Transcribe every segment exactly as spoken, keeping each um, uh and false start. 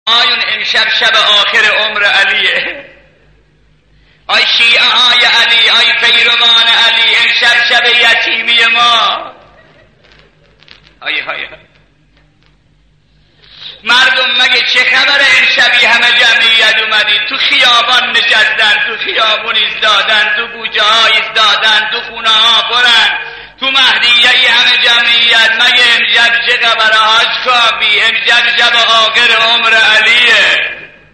آیون امشب شب آخر عمر علیه. آی شیعه های علی، آی پیروان علی، امشب شب یتیمی ما. آی های های مردم مگه چه خبره امشبی همه جمعیت اومدی؟ تو خیابان نشستن، تو خیابون ایستادن، تو کوچه ها ایستادن، تو خونه ها برن، تو مهدیه ای همه جمعیت. مگه امشب چه خبره؟ حاج کافی امشب شب آخر عمر علیه.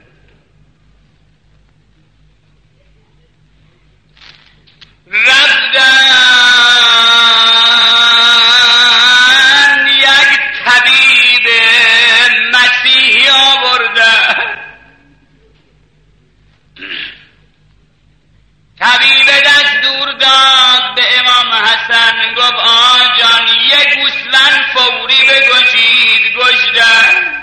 رفتن یک طبیب مسیحی آورده. طبیب دستور داد به امام حسن، گفت آجان یک گوسفند فوری بکشید. گشتن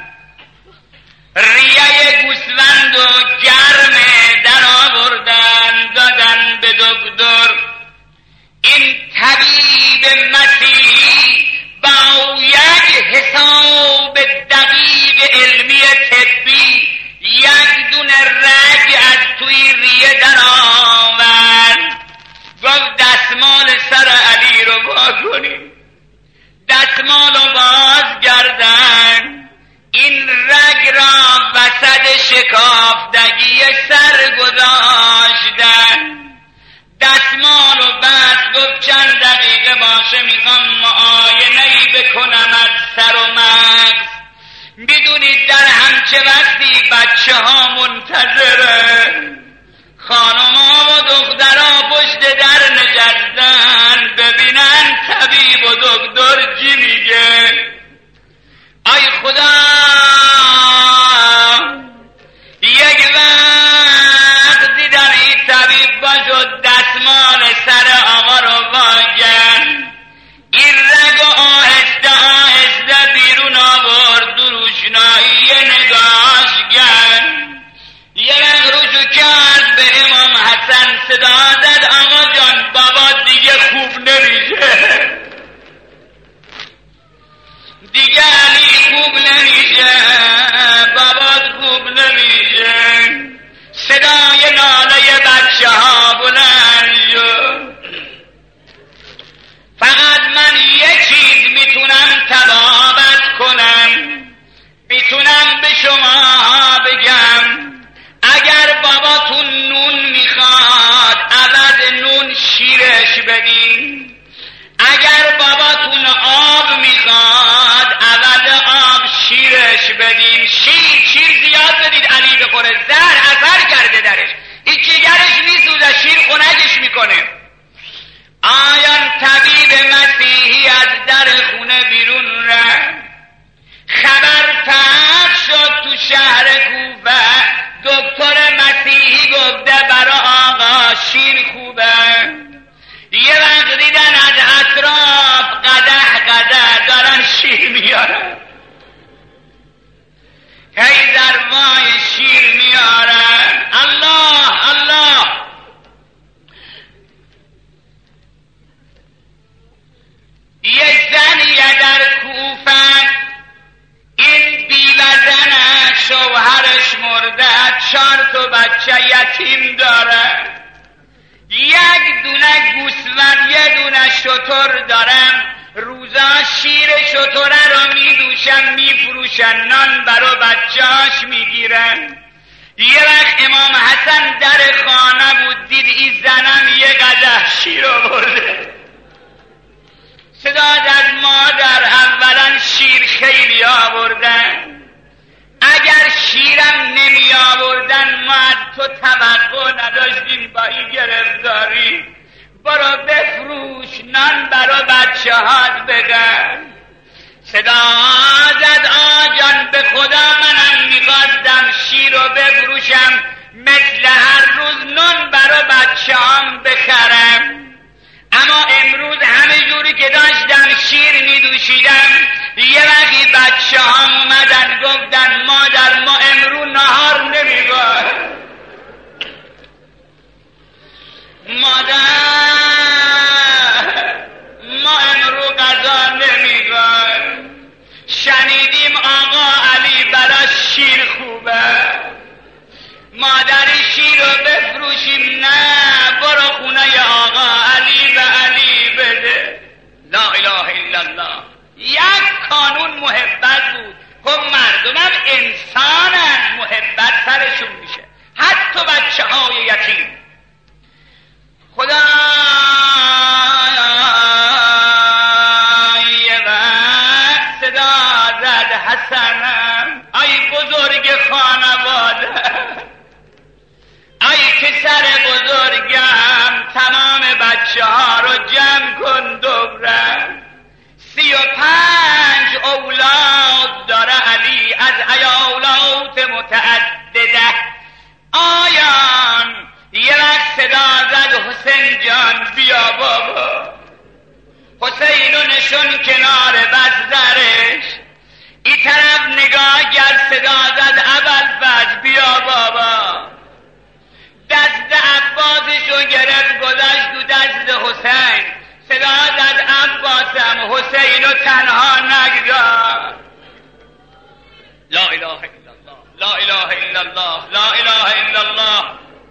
ریه گوسفند و گرمه در آوردن دادن به دکتر. این طبیب مسیحی با یک حساب دقیق علمی طبی یک دونه رگ از توی ریه در آورد. گفت دستمال سر علی رو وا کنید. دستمال رو باز گردن، این رگ را وسط شکافتگی سر گذاشتن. دستمال رو بست. گفت چند دقیقه باشه میخوام معاینه‌ای بکنم از سر و مغز. میدونید در همچه وقتی بچه ها منتظرن، خانم ها و دخترها پشت در نشستن ببینن طبیب و دکتر چی میگه. ای خدا، یک وقت دیدن این طبیب باشد دستمال سر آقا رو واگن، این رگ و آهسته آهسته بیرون آورد. دروشنایی نگاهش گن یه رگ روشو کرد به امام حسن صدا زد، آقا جان بابا دیگه خوب نمیشه، دیگه علی خوب نمیشه، بابات خوب نمیشه. صدای ناله بچه ها بلند شد. فقط من یه چیز میتونم تبابت کنم، میتونم به شما بگم اگر باباتون نون میخواد عوض نون شیرش بدین، اگر باباتون آب میخواد عوض آب شیرش بدین. شیر شیر زیاد بدید علی بخوره، زهر اثر کرده درش، این جگرش میسوزه، شیر خنکش میکنه. آیان طبیب مسیحی از در خونه بیرون رفت. خبر پخش شد تو شهر کوفه، دکتر مسیحی گفته برا آقا شیر خوبه. یه وقت دیدن از اطراف قدح قدح دارن شیر میارن، هی ذروای شیر میارن. الله الله. یه زنیه در کوفه، این بیوزنه، شوهرش مرده، چهار تا بچه یتیم داره، یک دونه گوسفند یه دونه شتر دارم. روزا شیر شتره رو میدوشن میفروشن، نان برا بچهاش میگیرن. یه وقت امام حسن در خانه بود، دید این زنم یه قدح شیر آورده. صدا از مادر، اولا شیر خیلی آوردن، اگر شیرم نمی آوردن ما تو توقع نداشتیم با این گرفتاری، برو بفروش نان برا بچه هات بگن. صدا زد آجان به خدا منم میخواستم شیر رو بفروشم مثل هر روز نان برا بچه هم بخرم، اما امروز همه جوری که داشتم شیر میدوشیدم یه وقتی بچه هم اومدن گفتن مادر ما امروز نهار نمیگاه، مادر ما امروز غذا نمیگاه، شنیدیم آقا علی برا شیر خوبه. بفروشیم، نه برو خونه آقا علی به علی بده. لا اله الا الله. یک قانون محبت بود. خب مردمم انسانن، محبت سرشون میشه، حتی بچه های یتیم. خدا یه وقت صدا زد حسنم، ای بزرگ خانواده، ای پسر بزرگم، تمام بچه ها رو جمع کن دورم. سی و پنج اولاد داره علی از ایالات متعدده. آیان یه وقت صدا زد حسین جان بیا بابا. حسین رو نشون کنار بزدرش، این طرف نگاه کرد، صدا زد ابوالفضل بیا بابا. دست عباسش رو گرفت گذاشت تو دست حسین، صدا زد عباسم حسین رو تنها نگذار. لا اله الا الله، لا اله الا الله، لا اله الا الله.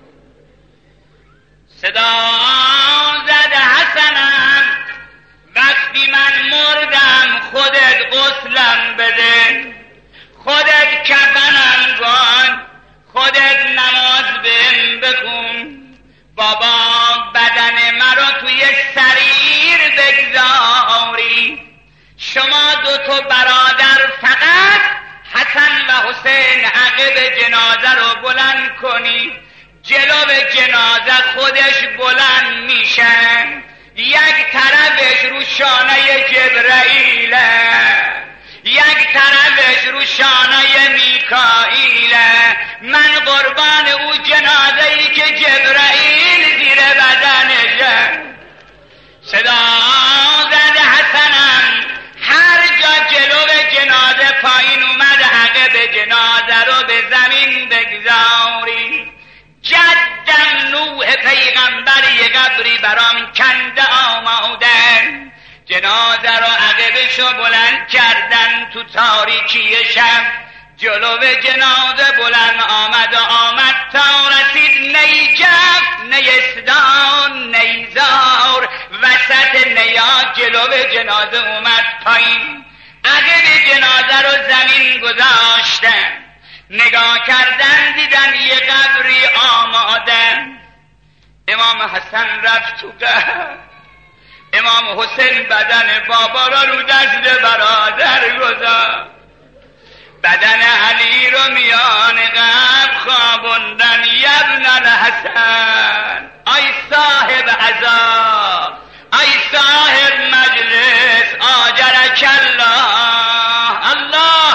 صدا زد حسنم وقتی من مردم خودت غسلم بده، خودت کفنم کن، خودت نماز بهم بخون. بابا بدن مرا توی سریر بگذاری. شما دو تا برادر فقط حسن و حسین عقب جنازه رو بلند کنی. جلو جنازه خودش بلند میشه، یک طرفش رو شانه جبرائیله، یک طرفش رو شانه میکائیله. من قربان او جنازه‌ای که جبرائیل زیر بدنشه. صدا زد حسنم هر جا جلو جنازه پایین اومد عقب جنازه رو به زمین بگذاری. جدم نوح پیغمبر یه قبری برام کنده آماده، جنازه رو عقبشو بلند کردن تو تاریکی شب. جلو جنازه بلند آمد و آمد تا رسید نیجف، نیستان، نیزار، وسط نیا جلو جنازه اومد پایین. عقب جنازه رو زمین گذاشتن، نگاه کردن دیدن یه قبری آماده. امام حسن رفت تو قبر، امام حسین بدن بابا را رو دست برادر گذاشت. بدن علی رو میان قبر خوابوندن. یبن الحسن ای صاحب عزا، ای صاحب مجلس، آجرک الله. الله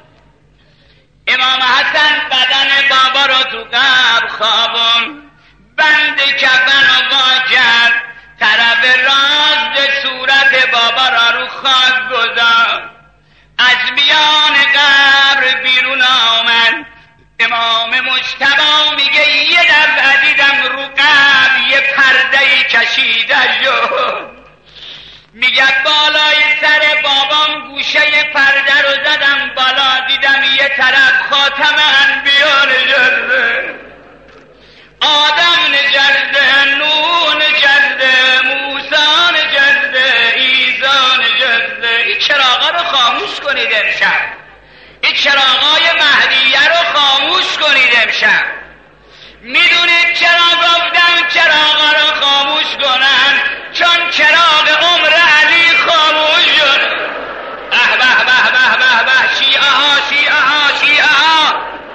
امام حسن بدن بابا رو تو قبر خوابون، بند کفن و واجر طرف راست صورت بابا را رو خاک گذاشت. از میان قبر بیرون آمد. امام مجتبی میگه یه دفعه دیدم رو قبر یه پرده‌ای کشیده شد. میگه بالای سر بابام گوشه پرده رو زدم بالا، دیدم یه طرف خاتم انبیا نشسته، آدم نشسته، نوح نشسته، موسی نشسته، عیسی نشسته. این چراغا رو خاموش کنید امشب، این چراغای مهدیه رو خاموش کنید امشب. میدونید چرا گفتم چراغا رو خاموش کنن؟ چون چراغ عمر علی خاموش شد. اه به به به به به، شیعه ها شیعه ها شیعه ها،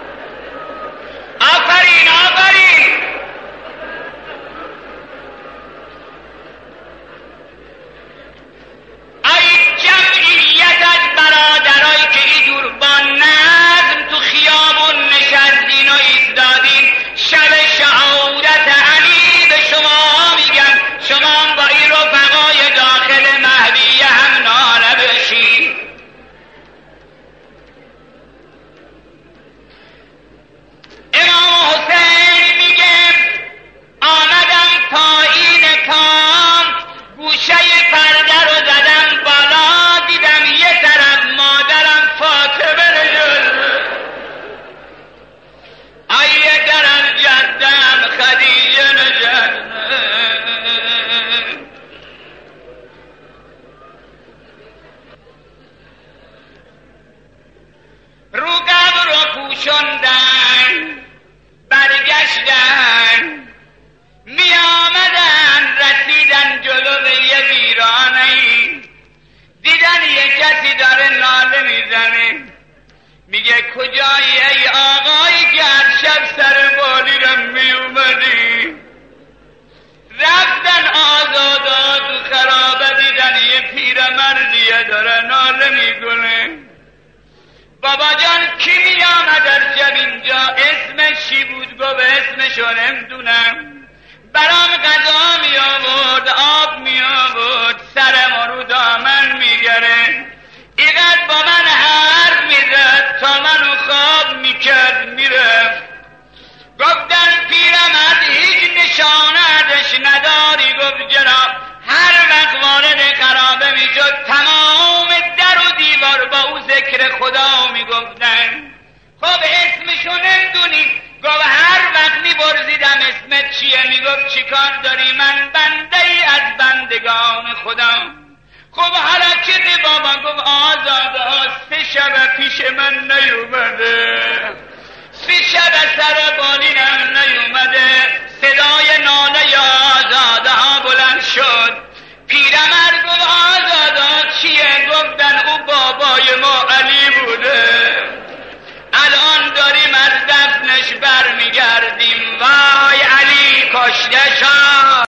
آفرین آفرین. ای جمعیت از برادرایی که اینجور با نظم تو خیابون نشستین و ایستادین، شب شهادت علی به شما میگن شما با این رفقای داخل مهدیه هم ناله بشید. امام حسین میگه آمدم پایین پام، گوشه پرده رو زدم بالا، دیدم یه طرف مادرم فاطمه نشسته، یه طرف جدم خدیجه بابا جان کی می آمد در جب اینجا؟ اسمش چی بود؟ گفت اسمشو نمیدونم. برام غذا می آورد، آب می آورد، سرم رو دامن می گره، اینقدر با من حرف می زد تا منو خواب می کرد می رفت. گفتن پیرمرد هیچ نشانه ازش نداری؟ گفت جناب هر وقت وارد خرابه می شد تمام در و دیوار با او ذکر خدا می گفتن. خب اسمشو نمیدونی؟ گفت هر وقت می برزیدم اسمت چیه؟ می گفت چی کار داری؟ من بنده ای از بندگان خدا. خب حرکت بابا گفت آزاده ها سه شب پیش من نیومده، سه شب سر بالینم نیومده، صدا